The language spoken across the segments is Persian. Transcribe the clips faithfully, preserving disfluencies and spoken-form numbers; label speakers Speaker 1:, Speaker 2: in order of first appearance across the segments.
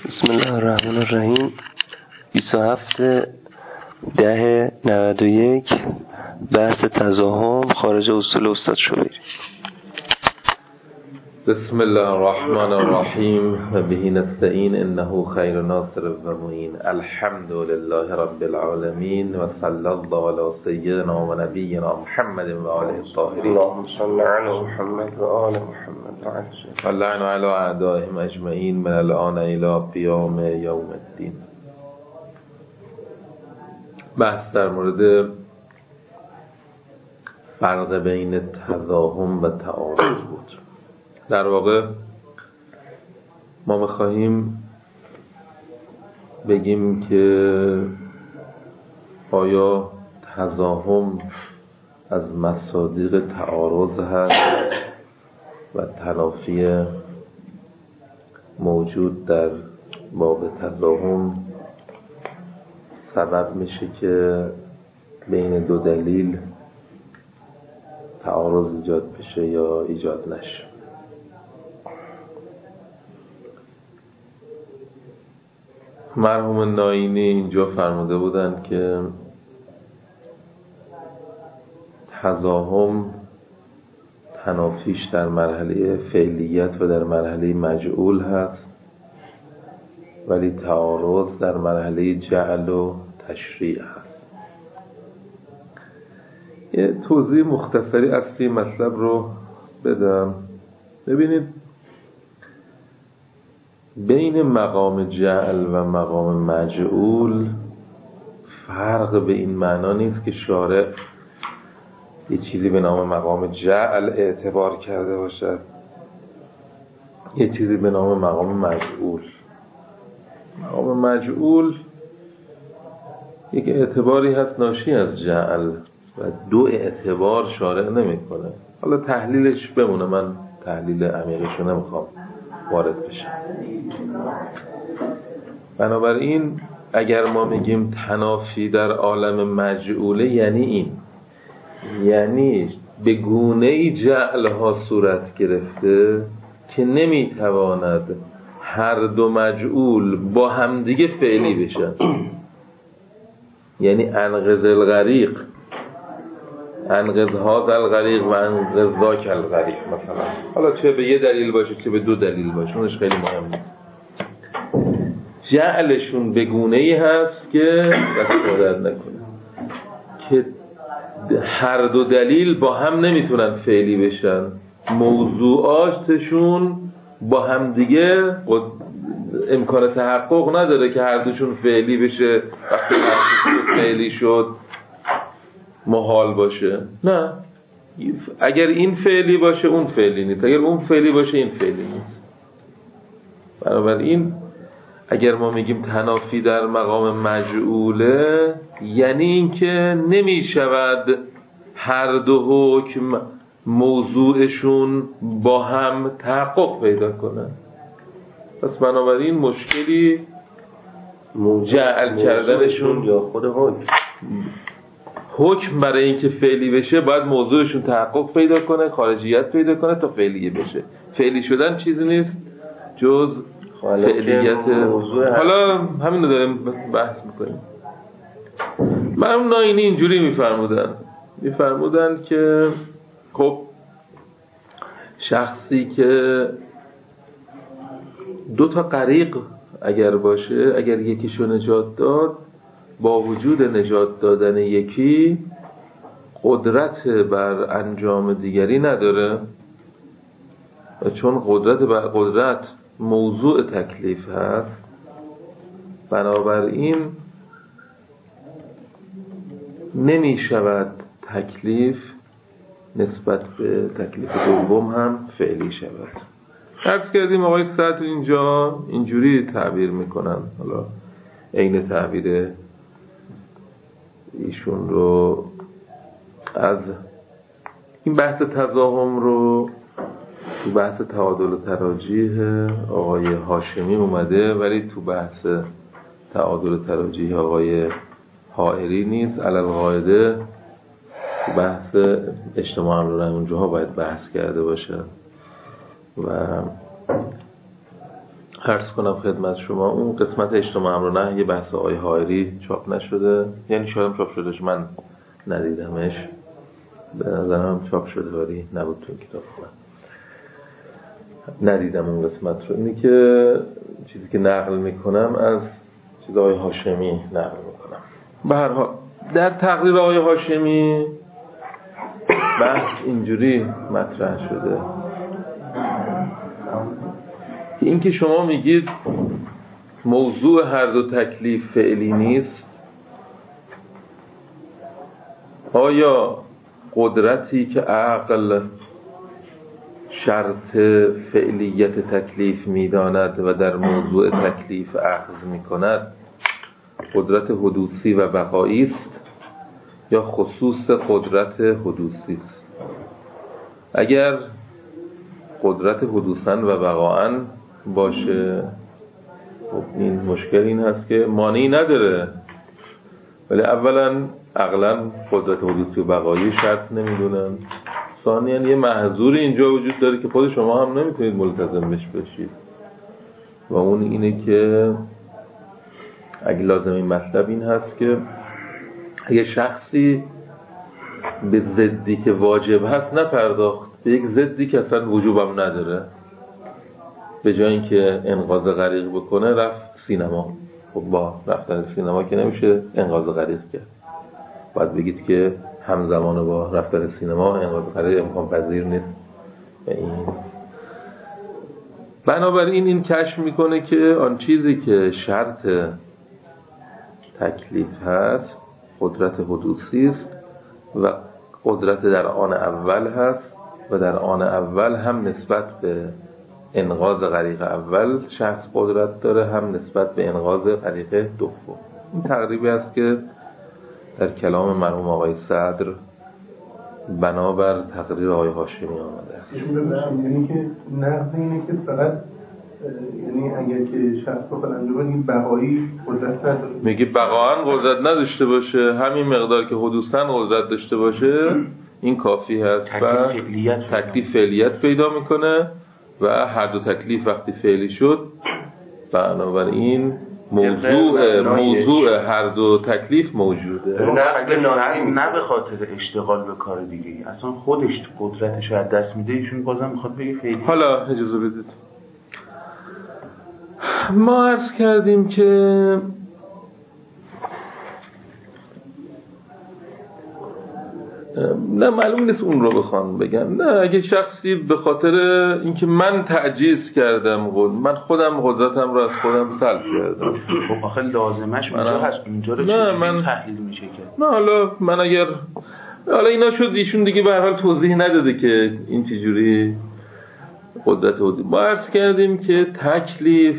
Speaker 1: بسم الله الرحمن الرحیم. بیست و هفت ده نود و یک بحث تزاحم خارج اصول استاد شبیری.
Speaker 2: بسم الله الرحمن الرحیم و به نستعین انه خیر ناصر و معین. الحمد لله رب العالمین و صلی الله علی سیدنا و نبینا محمد و آله الطاهرین.
Speaker 1: اللهم صل علی محمد و آل محمد
Speaker 2: و لعن علی اعدائهم اجمعین من الان الی قیام یوم الدین. بحث در مورد فرق بین تزاحم و تعارض بود. در واقع ما می‌خواهیم بگیم که آیا تزاحم از مصادیق تعارض هست و تنافی موجود در باب تزاحم سبب میشه که بین دو دلیل تعارض ایجاد بشه یا ایجاد نشه. مرحوم ناینی اینجا فرموده بودند که تزاحم تنافیش در مرحله فعلیت و در مرحله مجعول هست، ولی تعارض در مرحله جعل و تشریع هست. یه توضیح مختصری اصلی مطلب رو بدم. ببینید، بین مقام جعل و مقام مجعول فرق به این معنا نیست که شارع یه چیزی به نام مقام جعل اعتبار کرده باشد، یه چیزی به نام مقام مجعول. مقام مجعول یک اعتباری هست ناشی از جعل و دو اعتبار شارع نمی کنه. حالا تحلیلش بمونه، من تحلیل عمیقش رو نمیخوام وارد بشم. بنابراین اگر ما میگیم تنافی در عالم مجعوله، یعنی این، یعنی به گونه‌ای جعلها صورت گرفته که نمیتواند هر دو مجعول با همدیگه فعلی بشن. یعنی انقذ الغریق، انقذ هذا الغریق و انقذ ذاک الغریق مثلا. حالا چه به یه دلیل باشه چه به دو دلیل باشه، اونش خیلی مهم نیست. جعلشون به گونه‌ای هست که دست نکنه که هر دو دلیل با هم نمیتونن فعلی بشن، موضوعاتشون با هم دیگه امکان تحقق نداره که هر دوشون فعلی بشه. وقتی هر دوشون فعلی شد محال باشه. نه، اگر این فعلی باشه اون فعلی نیست، اگر اون فعلی باشه این فعلی نیست. بنابراین اگر ما میگیم تنافی در مقام مجعوله، یعنی این که نمی شود هر دو حکم موضوعشون با هم تحقق پیدا کنه. پس بنابراین مشکلی جعل کردنشون
Speaker 1: یا خود حکم
Speaker 2: حکم برای اینکه فعلی بشه باید موضوعشون تحقق پیدا کنه، خارجیت پیدا کنه تا فعلی بشه. فعلی شدن چیزی نیست جز فعلیت. حالا همین رو داریم بحث میکنیم. مرحوم ناینی اینجوری میفرمودن میفرمودن که خب شخصی که دو تا غریق اگر باشه، اگر یکیشو نجات داد، با وجود نجات دادن یکی قدرت بر انجام دیگری نداره، و چون قدرت بر قدرت موضوع تکلیف هست، بنابراین نمی شود تکلیف نسبت به تکلیف دوم هم فعلی شود. عرض کردیم آقای سطر اینجا اینجوری تعبیر میکنن، حالا عین تعبیر ایشون رو از این بحث تزاحم رو تو بحث تعادل و تراجیح آقای هاشمی اومده، ولی تو بحث تعادل و تراجیح آقای حائری نیست. علل قاعده تو بحث اجتماع رو اونجاها باید بحث کرده باشه و عرض کنم خدمت شما اون قسمت اجتماع امر و نهی بحث آقای حائری چاپ نشده، یعنی شاید چاپ شدهش من ندیدمش، به نظرم چاپ شده ولی نبود تو کتاب خودم، ندیدم اون قسمت رو. اینی که چیزی که نقل میکنم از چیز آقای هاشمی نقل میکنم. به هر حال در تقریر آقای هاشمی بحث اینجوری مطرح شده که این که شما میگید موضوع هر دو تکلیف فعلی نیست، آیا قدرتی که عقل شرط فعلیت تکلیف میداند و در موضوع تکلیف اخذ میکند قدرت حدوثی و بقایی است یا خصوص قدرت حدوثی است؟ اگر قدرت حدوثاً و بقاءً باشه خب این مشکل این هست که مانعی نداره، ولی اولا عقلاً قدرت حدوثی و بقایی شرط نمیدونن، ثانیاً یه محظوری اینجا وجود داره که خود شما هم نمیتونید ملتزمش بشید و اون اینه که اگه لازم این مطلب این هست که اگه شخصی به ضدی که واجب هست نپرداخت، به یک ضدی که اصلا وجوبم نداره، به جای اینکه انقاذ غریق بکنه رفت سینما، خب با رفتن سینما که نمیشه انقاذ غریق کرد، باید بگید که همزمان با رفتن سینما انقاذ غریق امکان پذیر نیست. و این بنابراین این کشف میکنه که آن چیزی که شرط تکلیف هست قدرت حدوثی است و قدرت در آن اول هست و در آن اول هم نسبت به انقاذ غریق اول شخص قدرت داره، هم نسبت به انقاذ غریق دوم. این تقریبی است که در کلام مرحوم آقای صدر بنابر تقریر آقای هاشمی آمده است.
Speaker 3: یعنی که نقض اینه که فقط یعنی اگر که شخص بخواد انجام بده این بقایی قدرت نداره،
Speaker 2: میگه بقاً قدرت نداشته باشه، همین مقدار که حدوثاً قدرت داشته باشه این کافی هست و تکلیف فعلیت پیدا میکنه و هر دو تکلیف وقتی فعلی شد بنابراین موضوع موضوع هر دو تکلیف موجوده،
Speaker 4: نه به خاطر اشتغال به کار دیگه، اصلا خودش قدرتش رو از دست میده، ایشون بازم میخواد بگه فعلی.
Speaker 2: حالا اجازه بدید ما عرض کردیم که نه معلوم نیست اون رو بخوان بگن، نه اگه شخصی به خاطر اینکه من تعجیز کردم قد... من خودم قدرتم رو از خودم سلب کردم،
Speaker 4: خب آخه لازمش اونجا هست، اونجا رو
Speaker 2: نه من
Speaker 4: تحلیل میشه که
Speaker 2: نه حالا من اگر حالا اینا شد ایشون دیگه به هر حال توضیح نداده که این چجوری قدرت حدوثی. ما عرض کردیم که تکلیف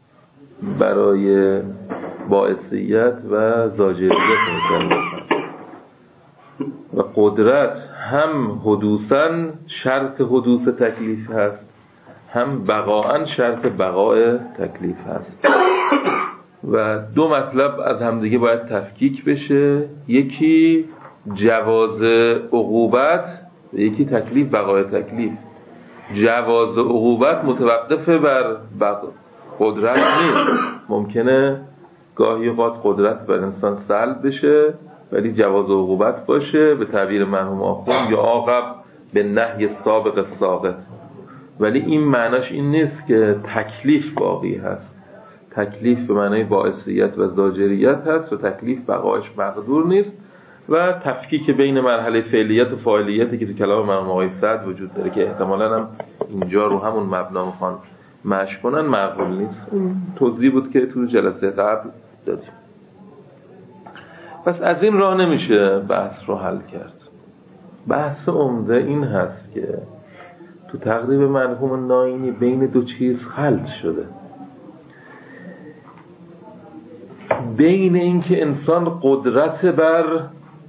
Speaker 2: برای باعثیت و زاجریت مکلف و قدرت هم حدوثاً شرط حدوث تکلیف هست، هم بقاءً شرط بقاء تکلیف هست و دو مطلب از همدیگه باید تفکیک بشه، یکی جواز عقوبت و یکی تکلیف بقاء تکلیف. جواز عقوبت متوقف بر قدرت نیست، ممکنه گاهی اوقات قدرت بر انسان سلب بشه ولی جواز عقوبت باشه، به تعبیر مرحوم آخوند یا عاقب به نهی سابق ساقط، ولی این معناش این نیست که تکلیف باقی هست. تکلیف به معنای باعثیت و زاجریت هست و تکلیف بقایش مقدور نیست و تفکیک بین مرحله فعلیت و فاعلیتی که تو کلام مرحوم آقای صدر وجود داره که احتمالاً هم اینجا رو همون مبنا میخوان مشق کنن معقول نیست. این توضیح بود که تو جلسه قبل دادیم. پس از این راه نمیشه بحث رو حل کرد. بحث عمده این هست که تو تقریب مرحوم ناینی بین دو چیز خلط شده، بین اینکه انسان قدرت بر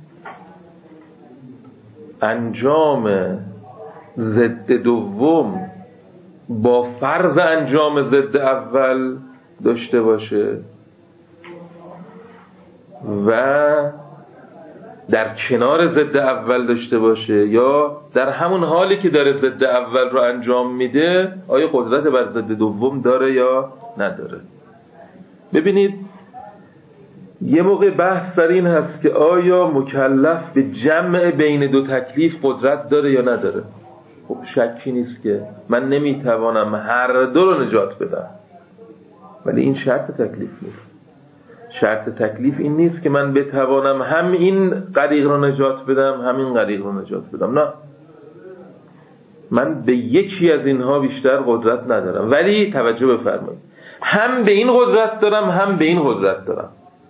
Speaker 2: انجام ضد دوم با فرض انجام ضد اول داشته باشه و در کنار ضد اول داشته باشه یا در همون حالی که داره ضد اول رو انجام میده آیا قدرت بر ضد دوم داره یا نداره. ببینید یه موقع بحث در این هست که آیا مکلف به جمع بین دو تکلیف قدرت داره یا نداره. خب شکی نیست که من نمیتوانم هر دو رو نجات بدم، ولی این شرط تکلیف نیست. شرط تکلیف این نیست که من بتوانم هم این غریق رو نجات بدم هم این غریق رو نجات بدم. نه، من به یکی از اینها بیشتر قدرت ندارم، ولی توجه بفرمایید هم به این قدرت دارم هم به این قدرت دارم.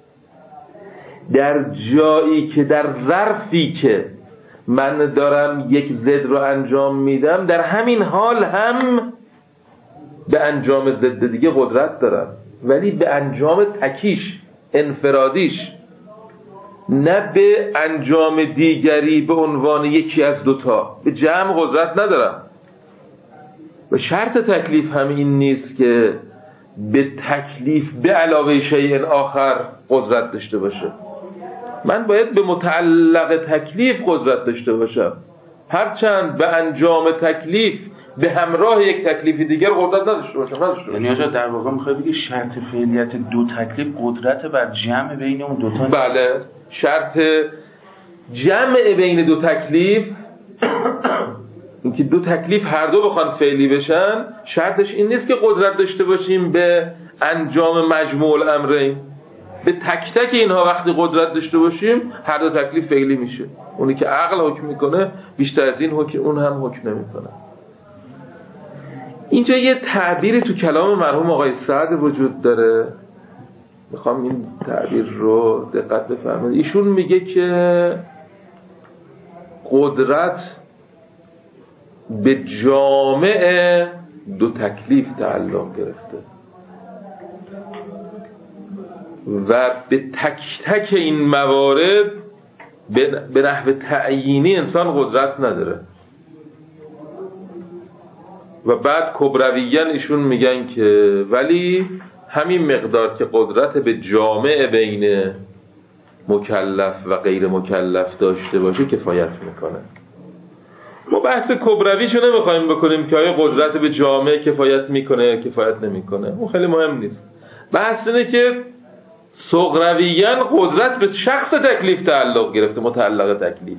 Speaker 2: در جایی که در ظرفی که من دارم یک ضد رو انجام میدم در همین حال هم به انجام ضد دیگه قدرت دارم، ولی به انجام تکیش انفرادیش، نه به انجام دیگری به عنوان یکی از دوتا. به جمع قدرت ندارم. و شرط تکلیف هم این نیست که به تکلیف به علاوه شیء آخر قدرت داشته باشه. من باید به متعلق تکلیف قدرت داشته باشم، هرچند به انجام تکلیف به همراه یک تکلیف دیگر قدرت نداشته باشم. نداشته
Speaker 4: یعنی آجا در واقع میخوای بگی شرط فعلیت دو تکلیف قدرت بر جمع بین اون دوتا؟
Speaker 2: بله، شرط جمع بین دو تکلیف اینکه دو تکلیف هر دو بخوان فعلی بشن شرطش این نیست که قدرت داشته باشیم به انجام مجموع الامرین. به تک تک اینها وقتی قدرت داشته باشیم هر دو تکلیف فعلی میشه. اونی که عقل حکم میکنه بیشتر از این حکم اون هم حکم نمیکنه. اینجا یه تعبیری تو کلام مرحوم آقای سعد وجود داره، میخوام این تعبیر رو دقت بفرمایید. ایشون میگه که قدرت به جامع دو تکلیف تعلق گرفته و به تک تک این موارد به نحو تعیینی انسان قدرت نداره. و بعد کبرویان ایشون میگن که ولی همین مقدار که قدرت به جامع بین مکلف و غیر مکلف داشته باشه کفایت میکنه. ما بحث کبرویشو نمیخوایم بکنیم که آیا قدرت به جامع کفایت میکنه کفایت نمیکنه، اون خیلی مهم نیست. بحث اینه که صغرویان قدرت به شخص تکلیف تعلق گرفته، متعلق تکلیف،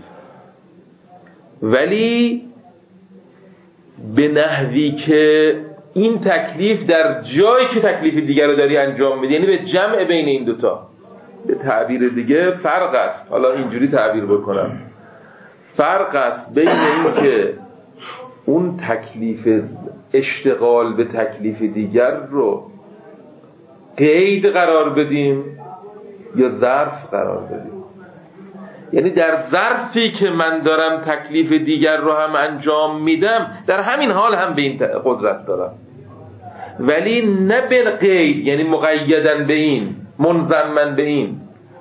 Speaker 2: ولی به نحوی که این تکلیف در جایی که تکلیف دیگر رو داری انجام میدی، یعنی به جمع بین این دوتا. به تعبیر دیگه فرق است، حالا اینجوری تعبیر بکنم، فرق است بین این که اون تکلیف اشتغال به تکلیف دیگر رو قید قرار بدیم یا ظرف قرار بدیم. یعنی در ظرفی که من دارم تکلیف دیگر رو هم انجام میدم در همین حال هم به این قدرت دارم، ولی نه به قید، یعنی مقیدن به این، منضمن به این.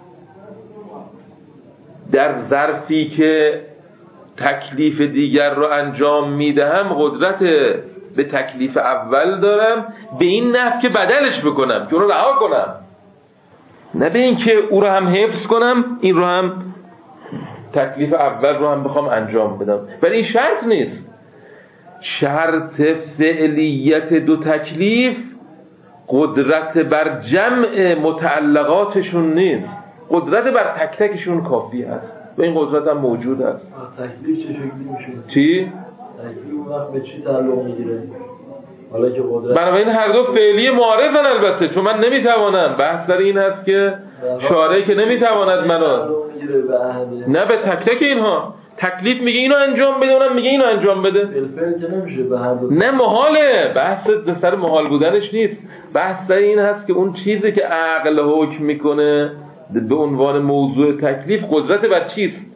Speaker 2: در ظرفی که تکلیف دیگر رو انجام میدهم قدرت به تکلیف اول دارم به این نحو که بدلش بکنم، که اون رو رها کنم، نه به این که او رو هم حفظ کنم این رو هم تکلیف اول رو هم بخوام انجام بدم. ولی این شرط نیست. شرط فعلیت دو تکلیف قدرت بر جمع متعلقاتشون نیست، قدرت بر تک تکشون کافی هست و این قدرت هم موجود است.
Speaker 5: تکلیف چه شکلی میشه؟
Speaker 2: چی؟
Speaker 5: تکلیف وقت به چی تعلق میگیره؟ حالا که قدرت
Speaker 2: بنابراین هر دو فعلی معارضن البته، چون من نمیتوانم، بحث در این هست که شارعی که نمیتواند منو نه به تک تک اینها تکلیف میگه اینو انجام بده اونم میگه اینو انجام بده،
Speaker 5: بالفعل که نمیشه به هر دو.
Speaker 2: نه محاله. بحث سر محال بودنش نیست، بحث در این هست که اون چیزی که عقل حکم میکنه به عنوان موضوع تکلیف قدرت بر چیست.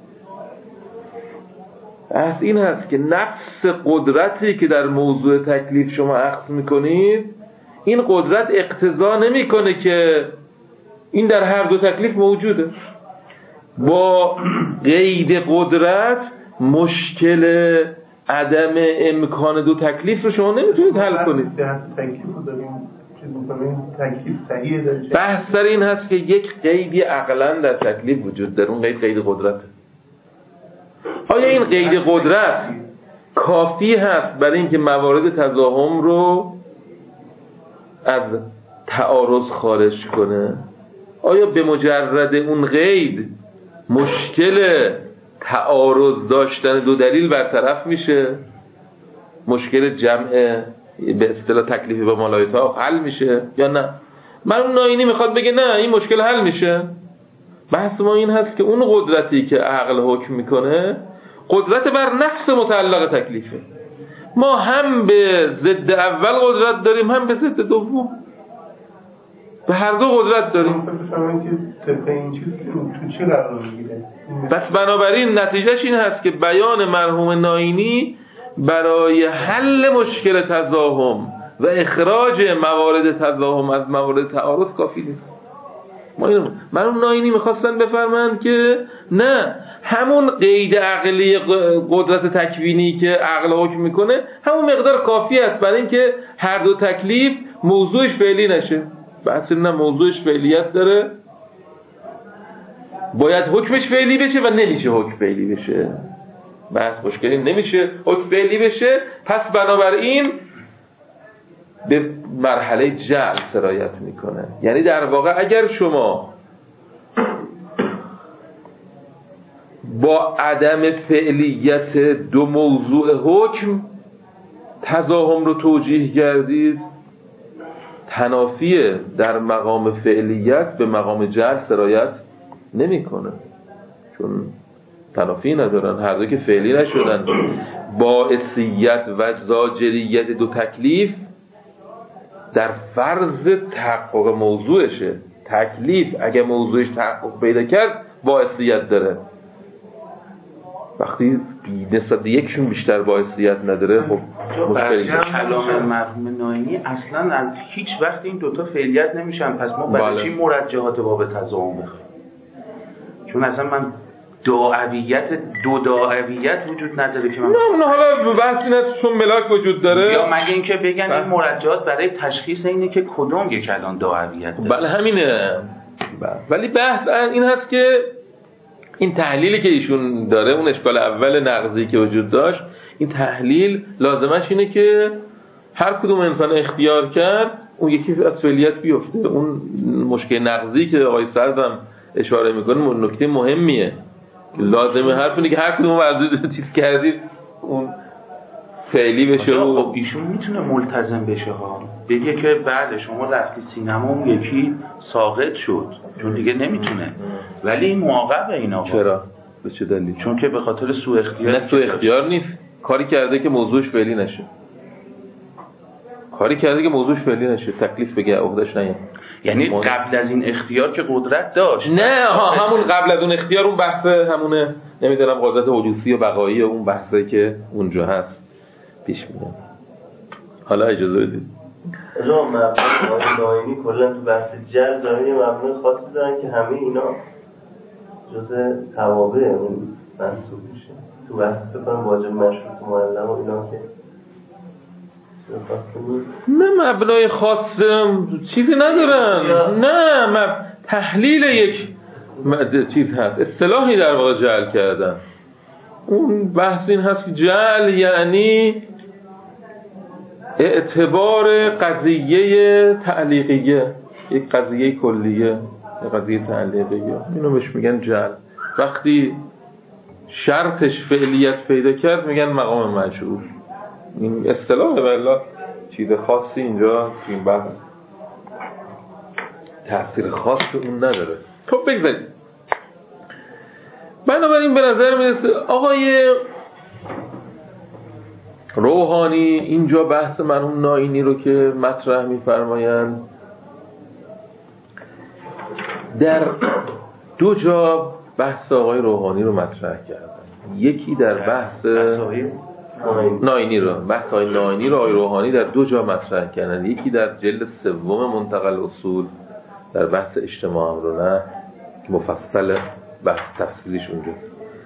Speaker 2: بحث این هست که نفس قدرتی که در موضوع تکلیف شما اخذ میکنید این قدرت اقتضا نمیکنه که این در هر دو تکلیف موجوده. با قید قدرت مشکل عدم امکان دو تکلیف رو شما نمیتونید حل کنید.
Speaker 3: تکلیف رو داریم چیز میکنه تکلیف صحیحه داره.
Speaker 2: بحث در این هست که یک قیدی عقلاً در تکلیف وجود داره، اون قید قید قدرته. آیا این قید قدرت کافی هست برای اینکه موارد تضاهم رو از تعارض خارج کنه؟ آیا به مجرد اون قید مشکل تعارض داشتن دو دلیل برطرف میشه؟ مشکل جمع به اصطلاح تکلیفی با مالایتا حل میشه یا نه؟ مرحوم ناینی میخواد بگه نه این مشکل حل میشه. بحث ما این هست که اون قدرتی که عقل حکم میکنه قدرت بر نفس متعلق تکلیفه. ما هم به ضد اول قدرت داریم هم به ضد دوم، به هر دو قدرت داریم. بس بنابراین نتیجهش این هست که بیان مرحوم ناینی برای حل مشکل تضاهم و اخراج موارد تضاهم از موارد تعارض کافی نیست. ما اینو مرحوم ناینی میخواستن بفرمایند که نه، همون قید عقلی قدرت تکوینی که عقل حکم میکنه همون مقدار کافی است برای اینکه هر دو تکلیف موضوعش فعلی نشه. بحث نه، موضوعش فعلیت داره، باید حکمش فعلی بشه و نمیشه حکم فعلی بشه. بحث مشکلی نمیشه حکم فعلی بشه، پس بنابراین به مرحله جعل سرایت میکنه. یعنی در واقع اگر شما با عدم فعلیت دو موضوع حکم تضاهم رو توجیه کردید، تنافی در مقام فعلیت به مقام جعل سرایت نمیکنه، چون تنافی ندارن، هر دو که فعلی نشدن. باعثیت و زاجریت دو تکلیف در فرض تحقق موضوعشه. تکلیف اگه موضوعش تحقق پیدا کرد باعثیت داره، وقتی نسبت یکشون بیشتر باعثیت نداره خب
Speaker 4: مشکلی. کلام مرحوم ناینی اصلا از هیچ وقت این دوتا فعلیت نمیشن، پس ما برای چی مرجحات باب تضاهم بخوایم؟ چون اصلا من داعویت دو داعویت وجود نداره که من
Speaker 2: نه نه حالا بحث این است چون ملاک وجود داره،
Speaker 4: یا مگه اینکه بگن این مرجحات برای تشخیص اینه که کدوم یک الان داعویت داره.
Speaker 2: بله همینه. ولی بحث این هست که این تحلیلی که ایشون داره، اون اشکال اول نقضی که وجود داشت، این تحلیل لازمش اینه که هر کدوم انسان اختیار کرد اون یکی از فعلیت بیفته. اون مشکل نقضی که آقای سردم اشاره میکنه نکته مهمیه، لازمه حرف اینه که هر کدوم ورزید چیز کردید اون فعلی بشه. و
Speaker 4: خب ایشون میتونه ملتزم بشه ها، بگه که بعد شما رفتی سینما اون یکی ساقط شد، چون دیگه نمیتونه. ولی این موقع این آقا
Speaker 2: چرا؟ به چه دلیل؟
Speaker 4: چون که به خاطر سوء اختیار.
Speaker 2: نه سوء اختیار نیست، کاری کرده که موضوعش فعلی نشه، کاری کرده که موضوعش فعلی نشه، تکلیف بگه عقدش نیاد.
Speaker 4: یعنی قبل از این اختیار که قدرت داشت.
Speaker 2: نه ها همون قبل از اون اختیار اون بحث همونه، نمیدونم قدرت حدوثی و بقایی و اون بحثی که اونجا هست پیش میاد. حالا اجازه بدید
Speaker 1: اجازه مبنای ناینی کلا تو بحث جر داره یه مبنای خاصی دارن که همه اینا جزء توابع اون محسوب میشه. تو بحث بکنم واجب مشروط معلم و اینا که
Speaker 2: نه مبنای خاص چیزی ندارن. نه مب... تحلیل یک مد... چیز هست، اصطلاحی در واقع جعل کردن. اون بحث این هست که جعل یعنی اعتبار قضیه تعلیقیه، یک قضیه کلیه، یک قضیه تعلیقیه، اینو بهش میگن جعل. وقتی شرطش فعلیت پیدا کرد میگن مقام مجعول. این اصطلاح والله چیز خاصی اینجا این بحث تأثیر خاص اون نداره. خب بگذارید. بنابراین به نظر میرسه آقای روحانی اینجا بحث مرحوم ناینی رو که مطرح میفرمایند در دو جا بحث آقای روحانی رو مطرح کردن. یکی در بحث ناینی رو، بحث های ناینی رو آقای روحانی در دو جا مطرح کردن. یکی در جلد سوم منتقل اصول در بحث اجتماع امرونه که مفصل بحث تفصیلیش اونجا،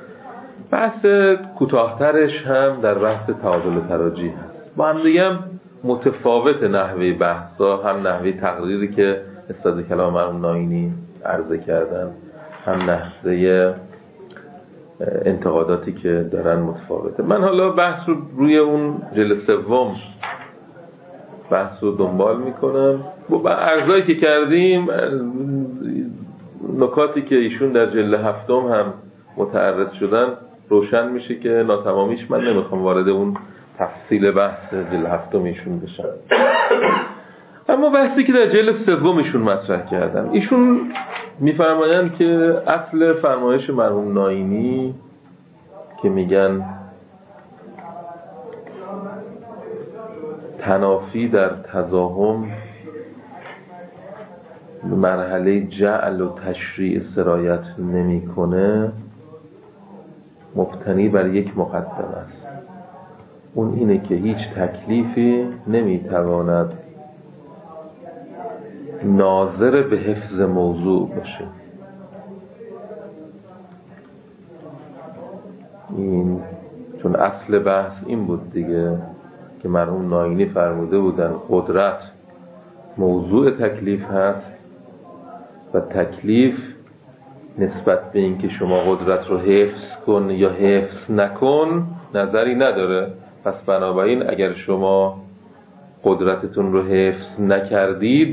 Speaker 2: بحث کوتاه‌ترش هم در بحث تعادل و تراجیح هست. با هم دیگه هم متفاوت نحوه بحثا، هم نحوه تقریری که استاد کلام مرحوم ناینی عرضه کردن، هم نحوه انتقاداتی که دارن متفاوته. من حالا بحث رو روی اون جلسه سوم بحث رو دنبال میکنم با عرضایی که کردیم، نکاتی که ایشون در جلسه هفتم هم متعرض شدن روشن میشه که ناتمامیش من نمیخوام وارد اون تفصیل بحث جلسه هفتم ایشون بشم. اما بحثی که در جلسه سوم ایشون مطرح کردن، ایشون میفرمایند که اصل فرمایش مرحوم ناینی که میگن تنافی در تزاحم مرحله جعل و تشریع سرایت نمیکنه، مبتنی بر یک مقدمه است. اون اینه که هیچ تکلیفی نمیتواند ناظر به حفظ موضوع باشه. این چون اصل بحث این بود دیگه که مرحوم ناینی فرموده بودن قدرت موضوع تکلیف هست و تکلیف نسبت به این که شما قدرت رو حفظ کن یا حفظ نکن نظری نداره. پس بنابراین اگر شما قدرتتون رو حفظ نکردید،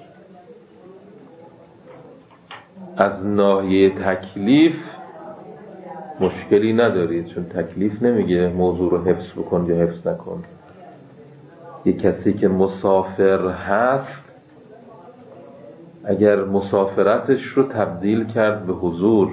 Speaker 2: از ناحیه تکلیف مشکلی ندارید، چون تکلیف نمیگه موضوع رو حفظ بکن یا حفظ نکن. یک کسی که مسافر هست اگر مسافرتش رو تبدیل کرد به حضور،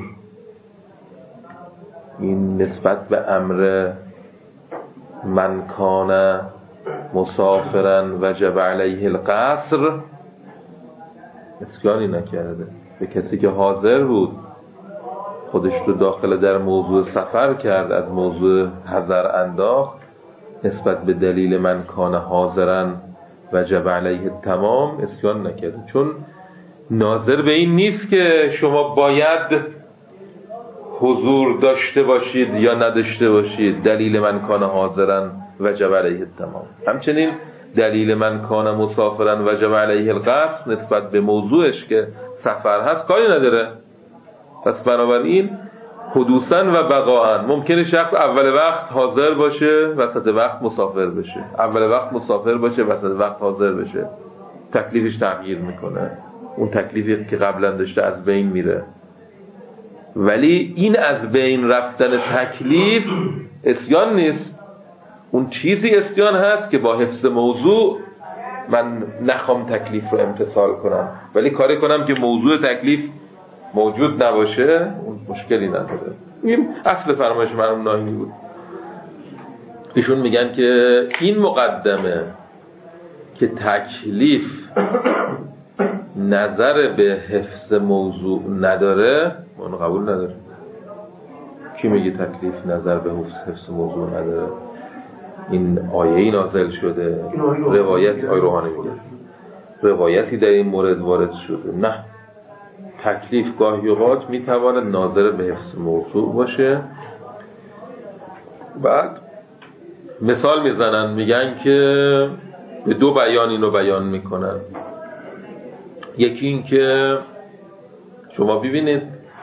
Speaker 2: این نسبت به امر من کان مسافرا وجب علیه القصر اسیانی نکرده. به کسی که حاضر بود خودش رو داخل در موضوع سفر کرد، از موضوع حذر انداخت، نسبت به دلیل من کان حاضرا وجب علیه تمام اسیان نکرده. چون ناظر به این نیست که شما باید حضور داشته باشید یا نداشته باشید، دلیل من کان حاضرا وجب علیه تمام. همچنین دلیل من کان مسافرا وجب علیه القصر نسبت به موضوعش که سفر هست کاری نداره. پس بنابراین حدوثاً و بقاءً ممکنه شخص اول وقت حاضر باشه وسط وقت مسافر بشه، اول وقت مسافر باشه وسط وقت حاضر بشه، تکلیفش تغییر میکنه، اون تکلیفی که قبلا داشته از بین میره. ولی این از بین رفتن تکلیف اسیان نیست. اون چیزی اسیان هست که با حفظ موضوع من نخوام تکلیف رو امتثال کنم، ولی کاری کنم که موضوع تکلیف موجود نباشه، اون مشکلی نداره. این اصل فرمایش مرحوم ناینی بود. ایشون میگن که این مقدمه که تکلیف نظر به حفظ موضوع نداره ما اونو قبول نداره. کی میگه تکلیف نظر به حفظ موضوع نداره؟ این آیه‌ای نازل شده، روایت آیه روحانی میگه روایتی در این مورد وارد شده. نه، تکلیف گاهی اوقات میتواند ناظر به حفظ موضوع باشه. بعد مثال میزنن، میگن که به دو بیان اینو بیان میکنن. یکی این که شما ببینید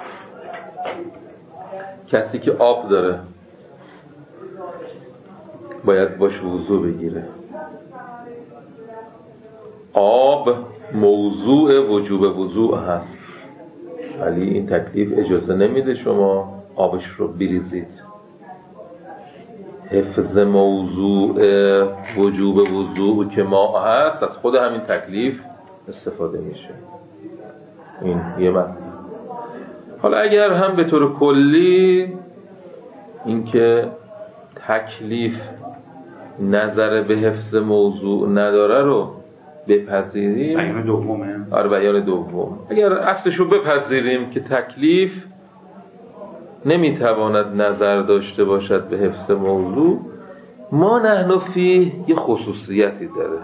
Speaker 2: کسی که آب داره باید باش وضو بگیره. آب موضوع وجوب وضوع هست، ولی این تکلیف اجازه نمیده شما آبش رو بریزید. حفظ موضوع وجوب وضوع که ما هست از خود همین تکلیف استفاده میشه. این یه مطلب. حالا اگر هم به طور کلی اینکه تکلیف نظر به حفظ موضوع نداره رو بپذیریم،
Speaker 4: بیان دومه.
Speaker 2: آره بیان دوم. اگر اصلش رو بپذیریم که تکلیف نمیتواند نظر داشته باشد به حفظ موضوع، ما نحن فیه یه خصوصیتی داره.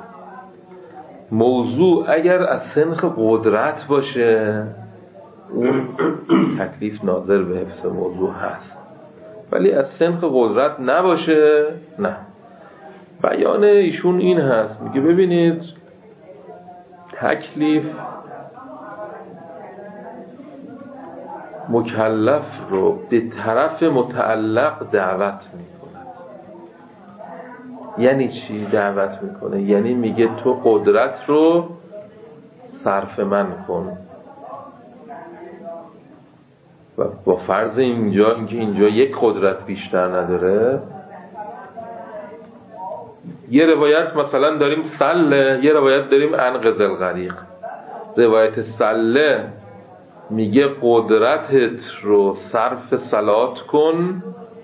Speaker 2: موضوع اگر از سنخ قدرت باشه اون تکلیف ناظر به حفظ موضوع هست، ولی از سنخ قدرت نباشه نه. بیان ایشون این هست، میگه ببینید تکلیف مکلف رو به طرف متعلق دعوت میکنه. یعنی چی دعوت میکنه؟ یعنی میگه تو قدرت رو صرف من کن و با فرض اینجا اینکه اینجا یک قدرت بیشتر نداره. یه روایت مثلا داریم سله، یه روایت داریم انقذ الغریق. روایت سله میگه قدرتت رو صرف صلات کن،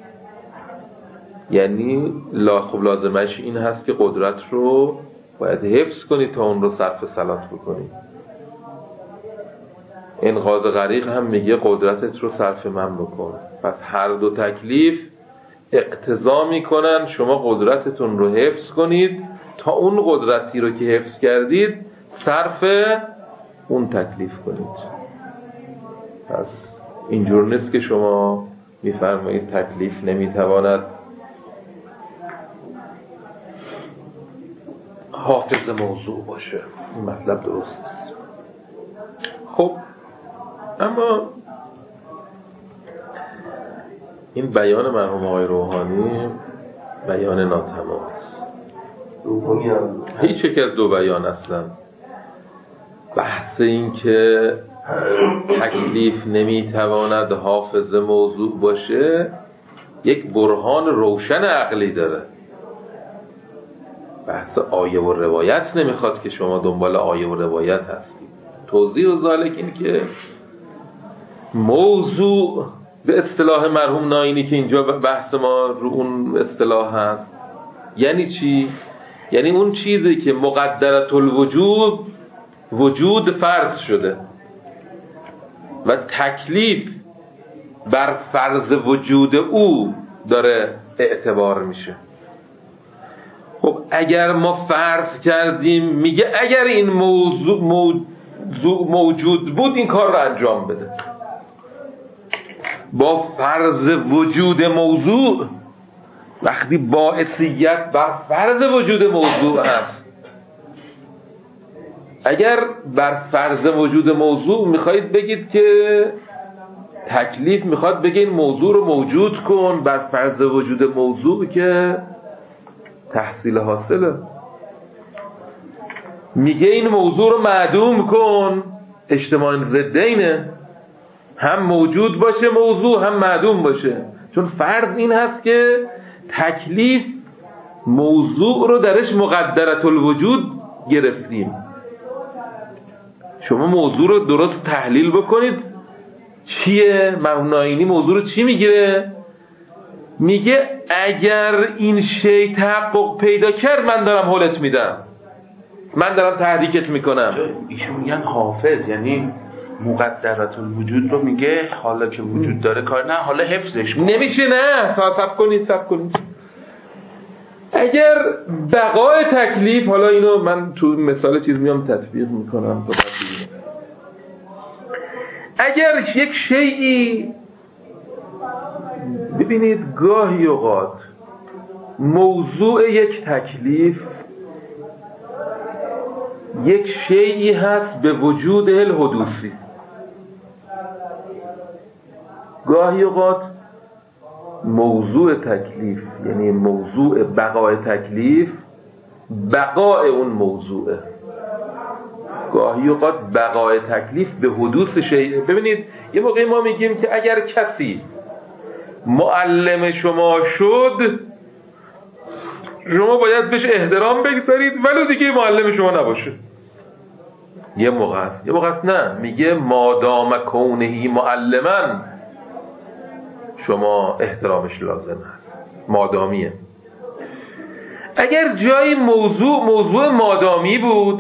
Speaker 2: یعنی لا خب لازمش این هست که قدرت رو باید حفظ کنی تا اون رو صرف صلات بکنی. انقاذ غریق هم میگه قدرتت رو صرف من بکن. پس هر دو تکلیف اقتضا میکنن شما قدرتتون رو حفظ کنید تا اون قدرتی رو که حفظ کردید صرف اون تکلیف کنید. پس اینجور نیست که شما میفرمایید تکلیف نمیتواند حافظ موضوع باشه. این مطلب درست است. خب اما این بیان مرحوم آقای روحانی بیان ناتمام است. هیچ یک از دو بیان اصلا. بحث این که تکلیف نمیتواند حافظ موضوع باشه یک برهان روشن عقلی داره. بحث آیه و روایت نمیخواد که شما دنبال آیه و روایت هستید. توضیح و ذالک این که موضوع به اصطلاح مرحوم ناینی که اینجا بحث ما رو اون اصطلاح هست یعنی چی؟ یعنی اون چیزی که مقدرت الوجود وجود فرض شده و تکلیف بر فرض وجود او داره اعتبار میشه. خب اگر ما فرض کردیم میگه اگر این موضوع موضوع موجود بود این کار رو انجام بده. با فرض وجود موضوع وقتی باعثیت بر فرض وجود موضوع هست، اگر بر فرض وجود موضوع میخواید بگید که تکلیف میخواد بگه این موضوع رو موجود کن، بر فرض وجود موضوع که تحصیل حاصله. میگه این موضوع رو معدوم کن، اجتماع ضدینه، هم موجود باشه موضوع هم معدوم باشه. چون فرض این هست که تکلیف موضوع رو درش مقدرت الوجود گرفتیم. شما موضوع رو درست تحلیل بکنید چیه؟ مرحوم ناینی موضوع رو چی میگیره؟ میگه اگر این شی تحقق پیدا کرد من دارم حالت میدم، من دارم تحریکت میکنم.
Speaker 4: ایشون میگن حافظ یعنی مقدرات الوجود رو میگه حالا که وجود داره کار نه، حالا حفظش کن.
Speaker 2: نمیشه. نه تا سب کنید سب کنید اگر بقای تکلیف، حالا اینو من تو مثال چیز میام تطبیق میکنم تا بعد ببینیم. اگر یک شیئی ببینید گاهی اوقات موضوع یک تکلیف یک شیئی هست به وجود الحدوثی، گاهی اوقات موضوع تکلیف یعنی موضوع بقای تکلیف بقای اون موضوعه، گاهی اوقات بقای تکلیف به حدوث شیء. ببینید یه موقعی ما میگیم که اگر کسی معلم شما شد شما باید بهش احترام بگذارید ولی دیگه معلم شما نباشه. یه موقع است. یه موقع است نه، میگه مادام کونهی معلمن شما احترامش لازم هست، مادامیه. اگر جای موضوع موضوع مادامی بود،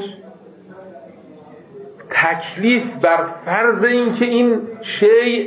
Speaker 2: تکلیف بر فرض این که این شی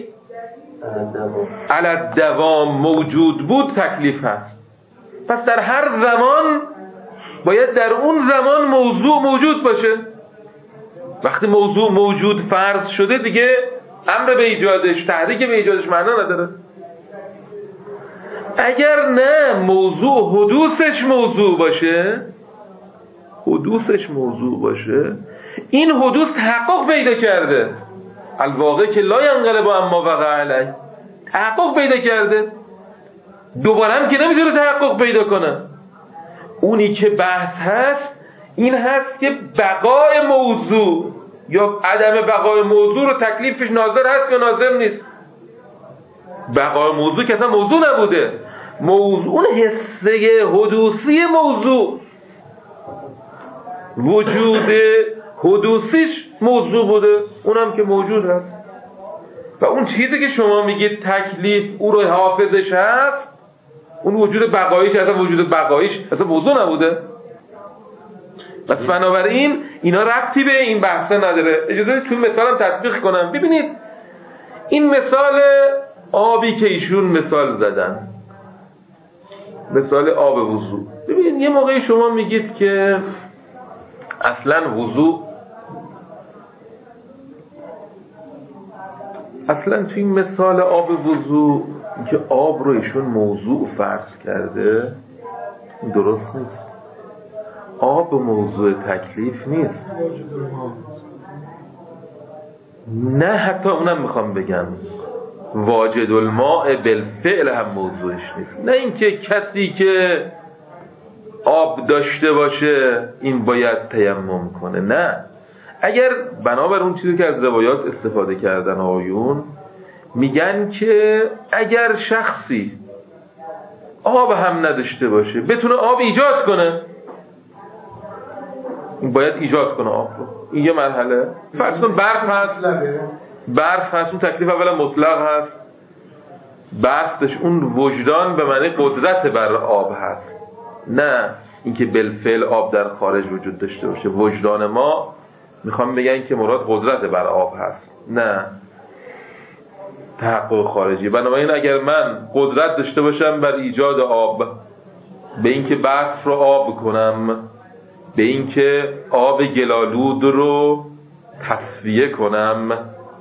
Speaker 2: علی دوام موجود بود تکلیف هست. پس در هر زمان باید در اون زمان موضوع موجود باشه. وقتی موضوع موجود فرض شده دیگه امر به ایجادش، تحریک به ایجادش معنا نداره. اگر نه موضوع حدوثش موضوع باشه، حدوثش موضوع باشه، این حدوث تحقق پیدا کرده. الواقع که لا ینقلب اما وقع علیه، تحقق پیدا کرده، دوباره هم که نمیتونه تحقق پیدا کنه. اونی که بحث هست این هست که بقای موضوع یا عدم بقای موضوع رو تکلیفش ناظر هست یا ناظر نیست. بقای موضوع که اصلا موضوع نبوده، موضوع اون حسه حدوثی موضوع، وجود حدوثیش موضوع بوده، اونم که موجود هست. و اون چیزی که شما میگید تکلیف او رو حافظش هست، اون وجود بقاییش اصلا وجود بقاییش اصلا موضوع نبوده. پس بنابراین اینا ربطی به این بحثه نداره. اجازه تو مثالم تطبیق کنم. ببینید این مثال آبی که ایشون مثال زدن، مثال آب وضو. ببینید یه موقعی شما میگید که اصلا وضو، اصلا توی این مثال آب وضو که آب رو ایشون موضوع فرض کرده درست نیست. آب موضوع تکلیف نیست. نه حتی اونم میخوام بگم واجد الماء بالفعل هم موضوعش نیست. نه اینکه کسی که آب داشته باشه این باید تیمم کنه. نه، اگر بنابر اون چیزی که از روایات استفاده کردن آیون میگن که اگر شخصی آب هم نداشته باشه بتونه آب ایجاد کنه، این باید ایجاد کنه آب رو. این یه مرحله. فرض کن برف هست، برف هست، اون تکلیف اولا مطلق هست. برف داشت، اون وجدان به معنی قدرت بر آب هست، نه اینکه بالفعل آب در خارج وجود داشته باشه. وجدان ما میخوام بگن که مراد قدرت بر آب هست، نه تحقق خارجی. بنابراین اگر من قدرت داشته باشم بر ایجاد آب، به اینکه برف رو آب کنم، به اینکه آب گلالود رو تصفیه کنم،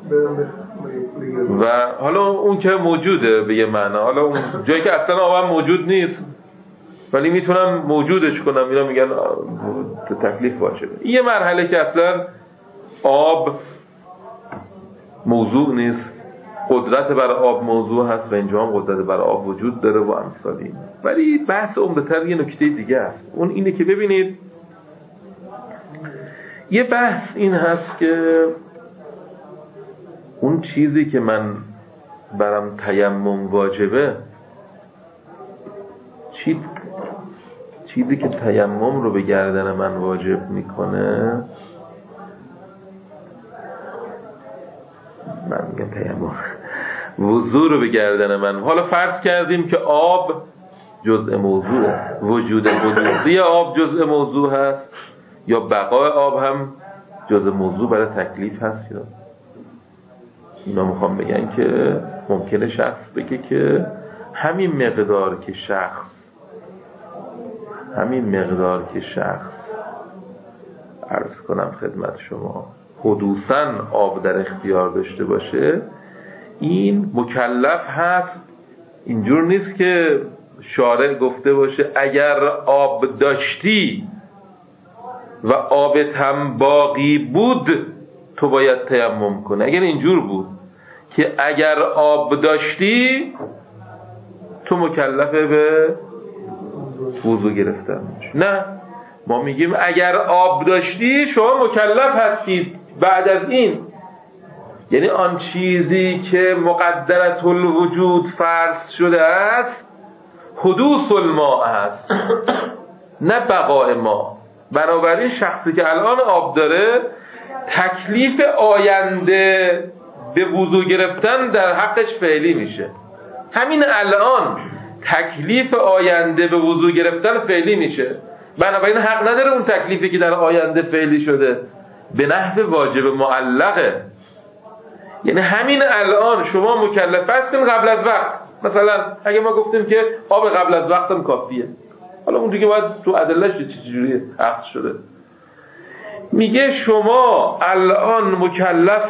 Speaker 2: و حالا اون که موجوده به یه معنی، حالا اون جایی که اصلا آب موجود نیست ولی میتونم موجودش کنم، اینا میگن تکلیف باشه. یه مرحله که اصلا آب موضوع نیست، قدرت بر آب موضوع هست و اینجا هم قدرت بر آب وجود داره و امثال این. ولی بحث عمدتر یه نکته دیگه است. اون اینه که ببینید یه بحث این هست که اون چیزی که من برام تیمم واجبه، چی چیزی که تیمم رو به گردن من واجب میکنه، من میگم تیمم وضو رو به گردن من. حالا فرض کردیم که آب جزء موضوعه، وجود حدوثی آب جزء موضوع هست، یا بقای آب هم جزء موضوع برای تکلیف هست. یا اینا میخوام بگن که ممکنه شخص بگه که همین مقدار که شخص همین مقدار که شخص عرض کنم خدمت شما حدوثاً آب در اختیار داشته باشه، این مکلف هست. اینجور نیست که شارع گفته باشه اگر آب داشتی و آبت هم باقی بود تو باید تیمم کنه. اگر اینجور بود که اگر آب داشتی تو مکلفه به وضو گرفتن، نه، ما میگیم اگر آب داشتی شما مکلف هستید بعد از این، یعنی آن چیزی که مقدرت الوجود فرض شده است حدوث الماء است نه بقای ما. بنابراین شخصی که الان آب داره تکلیف آینده به وضو گرفتن در حقش فعلی میشه. همین الان تکلیف آینده به وضو گرفتن فعلی میشه. بنابراین حق نداره اون تکلیفی که در آینده فعلی شده به نحو واجب معلقه. یعنی همین الان شما مکلف هستین قبل از وقت. مثلا اگه ما گفتیم که آب قبل از وقتم کافیه، حالا اون دیگه باید تو ادلهش چجوری عقد شده، میگه شما الان مکلف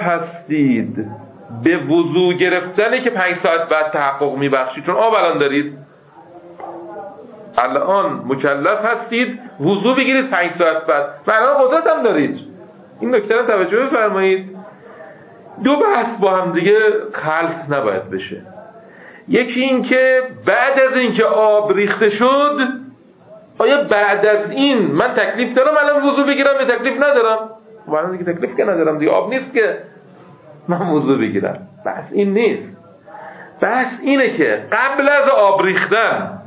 Speaker 2: هستید به وضو گرفتنی که پنج ساعت بعد تحقق میبخشید، چون آب الان دارید الان مکلف هستید وضو بگیرید پنج ساعت بعد و الان قدرت هم دارید. این نکته رو توجه بفرمایید. دو بحث با هم دیگه خلط نباید بشه. یکی این که بعد از این که آب ریخته شد آیا بعد از این من تکلیف دارم الان وضو بگیرم یا تکلیف ندارم؟ الان دیگه تکلیف که ندارم دیگه، آب نیست که من وضو بگیرم. بحث این نیست. بحث اینه که قبل از آب ریختن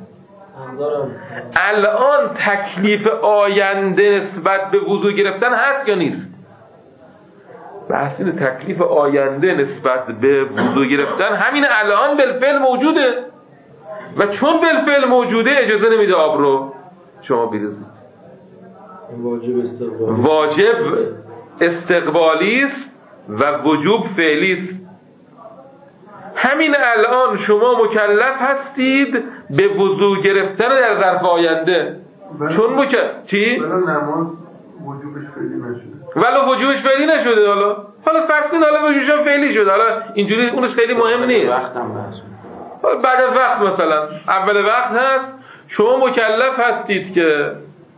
Speaker 2: الان تکلیف آینده نسبت به وضو گرفتن هست یا نیست؟ بحث اینه تکلیف آینده نسبت به وضو گرفتن همین الان بالفعل موجوده و چون بالفعل موجوده اجازه نمیده آب رو شما بریزید.
Speaker 5: واجب استقبالی
Speaker 2: واجب استقبالی است و وجوب فعلی است. همین الان شما مکلف هستید به وضو گرفتن در ظرف آینده. چون مکلف چی؟
Speaker 3: ولی نماز وجوبش فعلی نشده.
Speaker 2: ولی وجوبش فعلی نشده. حالا حالا فرض کنید حالا وجوبش فعلی شده. حالا اینجوری اونش خیلی مهم نیست.
Speaker 4: وقتم بحث.
Speaker 2: بعد از وقت مثلا اول وقت هست شما مکلف هستید که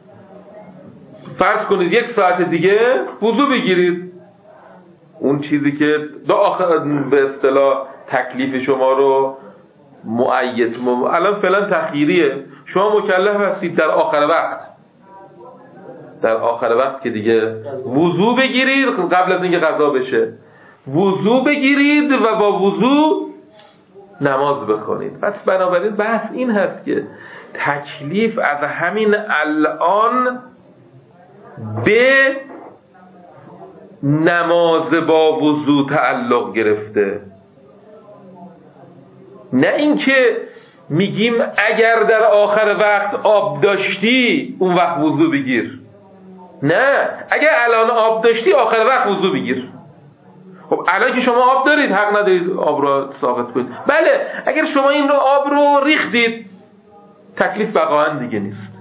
Speaker 2: فرض کنید یک ساعت دیگه وضو بگیرید. اون چیزی که دا آخر به اصطلاح تکلیف شما رو مؤید م... الان فعلا تخییریه. شما مکلف هستید در آخر وقت در آخر وقت که دیگه وضو بگیرید قبل از اینکه قضا بشه وضو بگیرید و با وضو نماز بخونید. پس بنابراین بحث این هست که تکلیف از همین الان به نماز با وضو تعلق گرفته، نه اینکه میگیم اگر در آخر وقت آب داشتی اون وقت وضو بگیر. نه، اگر الان آب داشتی آخر وقت وضو بگیر. خب الان که شما آب دارید حق ندارید آب را ساقط کنید. بله اگر شما این رو آب رو ریختید تکلیف بقاعا دیگه نیست.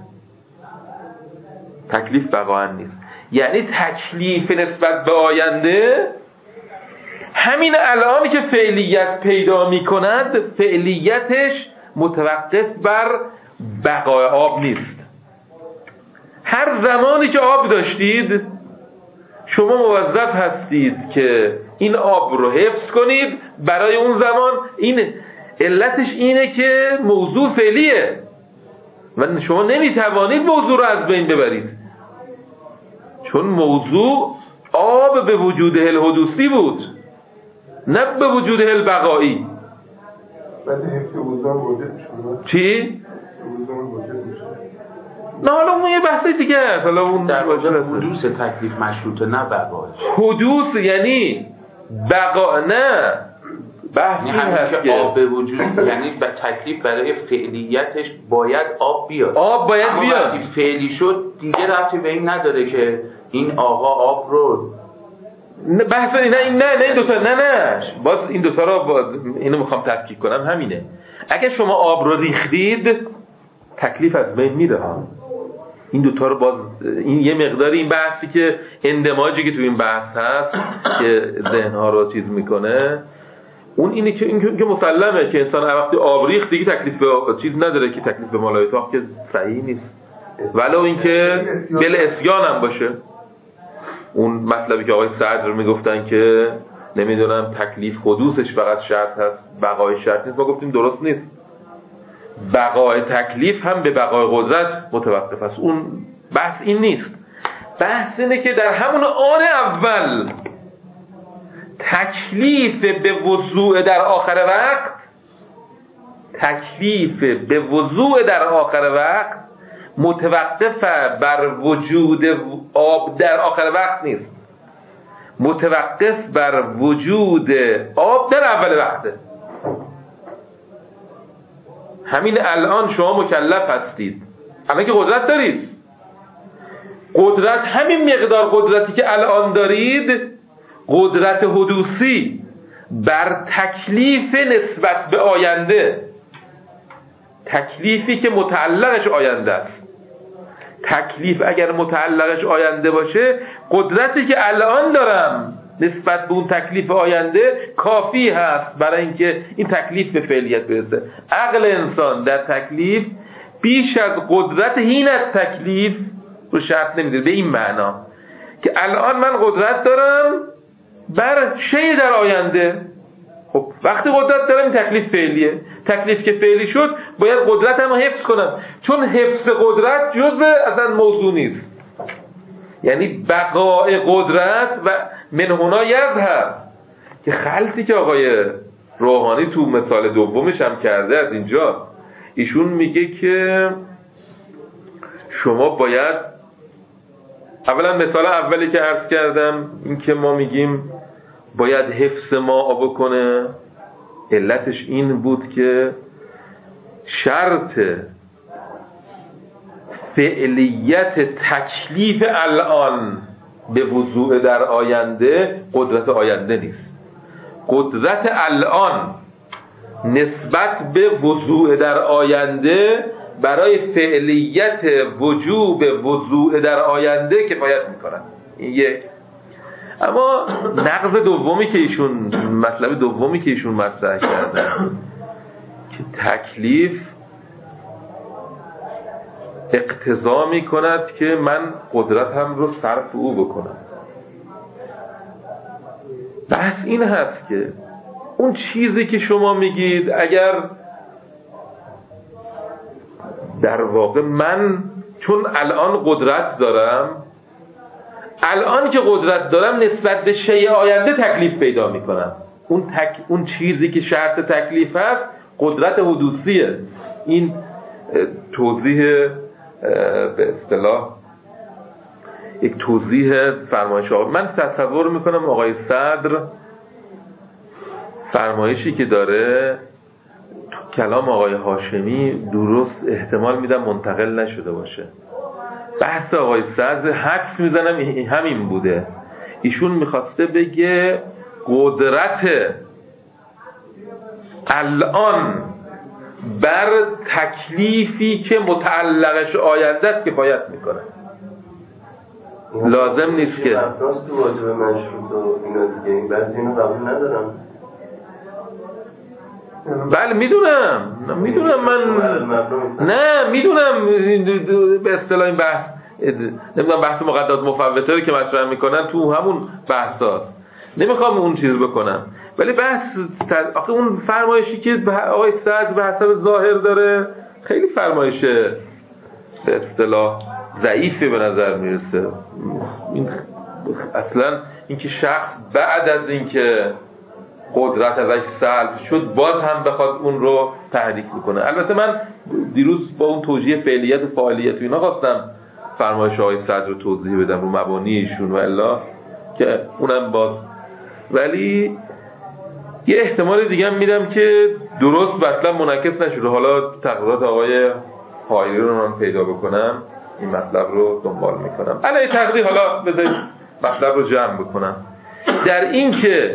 Speaker 2: تکلیف بقاعا نیست یعنی تکلیف نسبت به آینده همین الان که فعلیت پیدا می کند فعلیتش متوقف بر بقای آب نیست. هر زمانی که آب داشتید شما موظف هستید که این آب رو حفظ کنید برای اون زمان. این علتش اینه که موضوع فعلیه و شما نمیتوانید موضوع رو از بین ببرید، چون موضوع آب به وجود الحدوثی بود نه به وجود البقایی.
Speaker 3: ولی حفظ وضوء واجب میشه.
Speaker 2: چی؟
Speaker 3: وضوء واجب میشه.
Speaker 2: نه حالا اون یه بحثی دیگه است. حالا اون
Speaker 4: در واقع حدوث تکلیف مشروطه نه بقایش.
Speaker 2: حدوث یعنی بقا نه. بحث این هست که
Speaker 4: آب به وجود یعنی به تکلیف برای فعلیتش باید آب بیاد.
Speaker 2: آب باید
Speaker 4: اما
Speaker 2: بیاد.
Speaker 4: وقتی فعلی شد دیگه ربطی به این نداره که این آقا آب رو
Speaker 2: نه بحث نه این نه نه این دوتا نه نه باز این دوتا رو با اینو میخوام تفکیک کنم. همینه اگه شما آب رو ریختید تکلیف از بین میره ها. این دوتا رو باز این یه مقداری این بحثی که اندماجی که تو این بحث هست که ذهنها رو چیز میکنه اون اینه که این که مسلمه که انسان وقتی آب ریخت دیگه تکلیف به چیز نداره که تکلیف به مالایتاق که صحیح نیست ولو اینکه بل اسیان هم باشه. اون مطلبی که آقای صدر میگفتن که نمیدونم تکلیف حدوثش فقط شرط هست بقای شرط نیست، ما گفتیم درست نیست. بقای تکلیف هم به بقای قدرت متوقف است. اون بحث این نیست. بحث اینه که در همون آن اول تکلیف به وضوء در آخر وقت تکلیف به وضوء در آخر وقت متوقف بر وجود آب در آخر وقت نیست، متوقف بر وجود آب در اول وقته. همین الان شما مکلف هستید، الان که قدرت دارید، قدرت همین مقدار قدرتی که الان دارید قدرت حدوثی بر تکلیف نسبت به آینده، تکلیفی که متعلقش آینده است. تکلیف اگر متعلقش آینده باشه قدرتی که الان دارم نسبت به اون تکلیف آینده کافی هست برای اینکه این تکلیف به فعلیت برسه. عقل انسان در تکلیف بیش از قدرت هین از تکلیف رو شرط نمیده، به این معنا که الان من قدرت دارم بر شی در آینده. خب وقتی قدرت دارم این تکلیف فعلیه، تکلیف که فعلی شد باید قدرتم رو حفظ کنم، چون حفظ قدرت جزء اصلا موضوع نیست. یعنی بقای قدرت و من هنا یظهر که خلطی که آقای روحانی تو مثال دومش هم کرده از اینجاست. ایشون میگه که شما باید اولا مثال اولی که عرض کردم این که ما میگیم باید حفظ ما بکنه، علتش این بود که شرط فعلیت تکلیف الان به وضوع در آینده قدرت آینده نیست. قدرت الان نسبت به وضوع در آینده برای فعلیت وجوب وضوع در آینده کفایت میکنن. این یک. اما نقض دومی که ایشون مطلب دومی که ایشون مطرح کردن که تکلیف اقتضا میکند که من قدرتم رو صرف او بکنم. بحث این هست که اون چیزی که شما میگید اگر در واقع من چون الان قدرت دارم، الان که قدرت دارم نسبت به شیء آینده تکلیف پیدا میکنم. اون تک... اون چیزی که شرط تکلیف هست قدرت حدوثیه. این توضیح به اصطلاح یک توضیح فرمایش آقا. من تصور میکنم آقای صدر فرمایشی که داره تو کلام آقای هاشمی درست احتمال میدم منتقل نشده باشه. بحث آقای صدر حدس میزنم همین بوده. ایشون میخواسته بگه قدرت الان بر تکلیفی که متعلقش آینده است کفایت میکنه. لازم نیست که
Speaker 1: افراز تو واجب مشروط و اینا دیگه بعضی اینو قبول ندارم.
Speaker 2: بله میدونم میدونم من نه میدونم به اصطلاح این بحث نمیدونم بحث مقدمات مفوضه رو که مطرح میکنن تو همون بحثاست، نمیخوام اون چیز بکنم، ولی بحث آخه اون فرمایشی که آقای صدر به حسب ظاهر داره خیلی فرمایش به اصطلاح ضعیفی به نظر میرسه. این اصلا اینکه شخص بعد از اینکه قدرت ازش سلب شد باز هم بخواد اون رو تحریک بکنه. البته من دیروز با اون توجیه فعلیت و فاعلیت و اینا خواستم فرمایش آقای صدر رو توضیح بدم رو مبانی ایشون و الا که اونم باز، ولی یه احتمال دیگه هم میدم که درست مطلب منعکس نشده. حالا تقریرات آقای حایری رو من پیدا بکنم این مطلب رو دنبال میکنم. الان تقریر حالا بذارید مطلب رو جمع بکنم در این که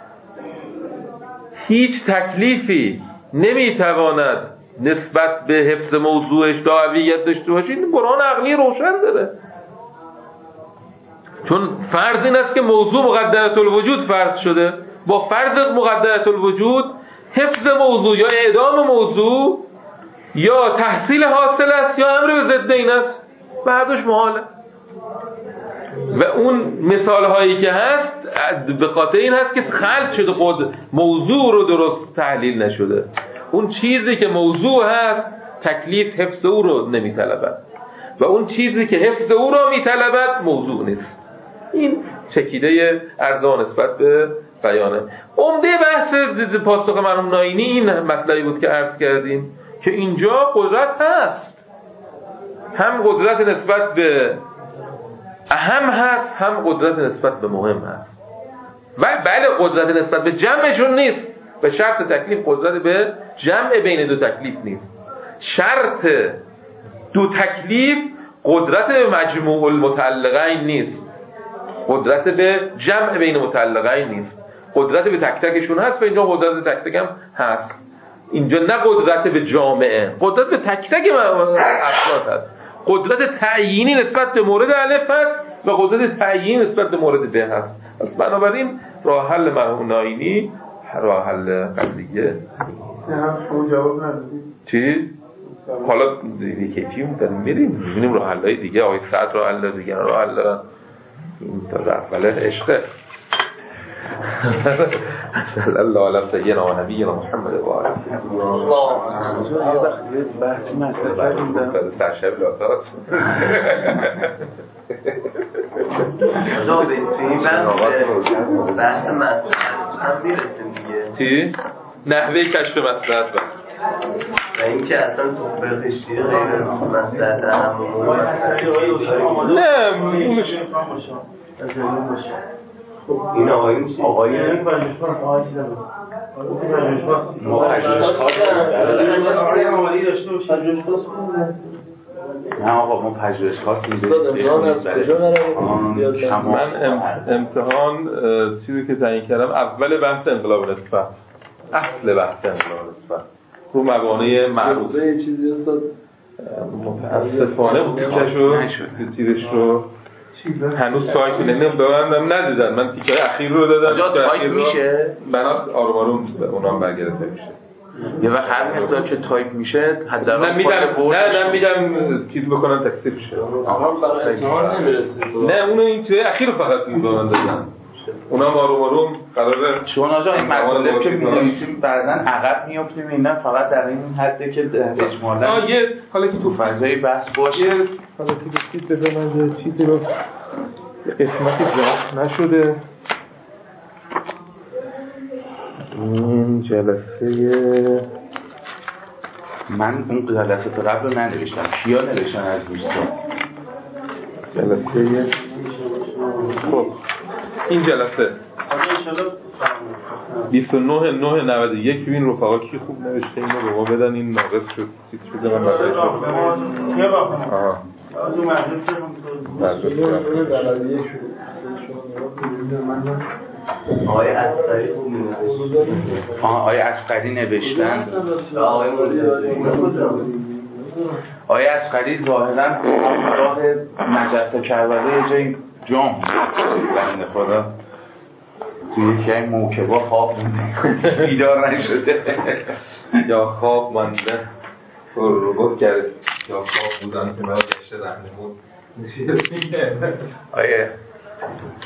Speaker 2: هیچ تکلیفی نمیتواند نسبت به حفظ موضوعش دعویت داشته باشه. این برهان عقلی روشن داره، چون فرض این است که موضوع مقدرة الوجود فرض شده. با فرض مقدرة الوجود حفظ موضوع یا اعدام موضوع یا تحصیل حاصل است یا امر به ضد این است، بعدش محاله. و اون مثال هایی که هست به خاطر این هست که خلط شده، خود موضوع رو درست تحلیل نشده. اون چیزی که موضوع هست تکلیف حفظ او رو نمیطلبد و اون چیزی که حفظ او رو میطلبد موضوع نیست. این چکیده ارزان نسبت به بیانه. عمده بحث پاسخ مرحوم ناینی این مطلبی بود که عرض کردیم که اینجا قدرت هست، هم قدرت نسبت به اهم هست هم قدرت نسبت به مهم هست. و بله قدرت نسبت به جمعشون نیست، به شرط تکلیف قدرت به جمع بین دو تکلیف نیست. شرط دو تکلیف قدرت به مجموع المتعلقین نیست، قدرت به جمع بین متعلقین نیست. قدرت به تک تکشون هست و اینجا قدرت تک تک هم هست. اینجا نه قدرت به جامعه، قدرت به تک تک افراد هست. قدرت تعیینی نسبت به مورد الف هست و قدرت تعیینی نسبت به مورد ب هست. پس بنابراین راه حل مرحوم ناینی راه حل قضیه.
Speaker 3: نه شما جواب ندادید.
Speaker 2: چی؟ حالا کیفیمون داریم میریم میبینیم راه حل‌های دیگه، آقای سعد راه حل داره، دیگه راه حل دارن. این تا اول عشقه. صلی الله علی سیدنا و نبینا محمد و آله الله.
Speaker 4: یه بحثی مطرح کردیم
Speaker 2: در سرشب لاتاس.
Speaker 1: آجا به این بحث بحث مطلب هم میرسیم دیگه.
Speaker 2: چی؟ نحوه کشف مصلحت
Speaker 1: و این که اصلا تو فرقشی غیر مصلحت اهم
Speaker 2: نه اونش
Speaker 1: این آقایی میشه
Speaker 5: آقایی این پژوهشگاه آقایی چیزا بود
Speaker 4: ما پژوهشگاه نه آقا ما پژوهشگاه
Speaker 2: من امتحان چیزی که تعیین کردم اول بحث انقلاب نسبت، اصل بحث انقلاب نسبت رو موانع معروفه
Speaker 5: یه چیزی استاد
Speaker 2: متاسفانه بود تیکشو چیزش رو هنوز تایپ نمیدونم ببندم ندیدن. من تیکای اخیر رو دادم.
Speaker 4: آجا تایپ میشه؟
Speaker 2: بناس آروم آروم به اونام برگرفته میشه.
Speaker 4: یه وقت هر مقدار که تایپ میشه حداقل
Speaker 2: نه میدم نه نه میدم چیز بکنن تکثیر شه.
Speaker 5: آها برای امتحان نمیرسه.
Speaker 2: نه اون این چیزای اخیر رو فقط به من دادن. اونام آروم آروم قراره
Speaker 4: چون آجا این مطالب که می‌نویسیم بعضن عقب میافتیم اینا فقط در این حده که اجمالاً
Speaker 2: آ یه حالا که
Speaker 4: تو فضای بحث باشه
Speaker 2: حالا که چیز بزنم چیزی رو قسمتی ضبط نشده. این جلسه
Speaker 4: من اون جلسه قبل رو ننوشتم. کیا نوشتن از دوستان؟
Speaker 2: جلسه خب این جلسه بیست و نه نه نود و یک این رفقا کی خوب نوشته اینو به ما بدن. این ناقص شد چیز شده من بقیه شد آها
Speaker 1: آقای عسقری خوب نوشتن.
Speaker 4: آقای عسقری نوشتن.
Speaker 1: آقای
Speaker 4: آقای عسقری ظاهراً راه نجف و کربلا یه جایی جام بنده خدا توی یکی این موکبا خواب مونده بیدار نشده
Speaker 2: یا خواب مانده رو رو کرد یا خواب بودن که مرا گشته رهنمون
Speaker 4: آیه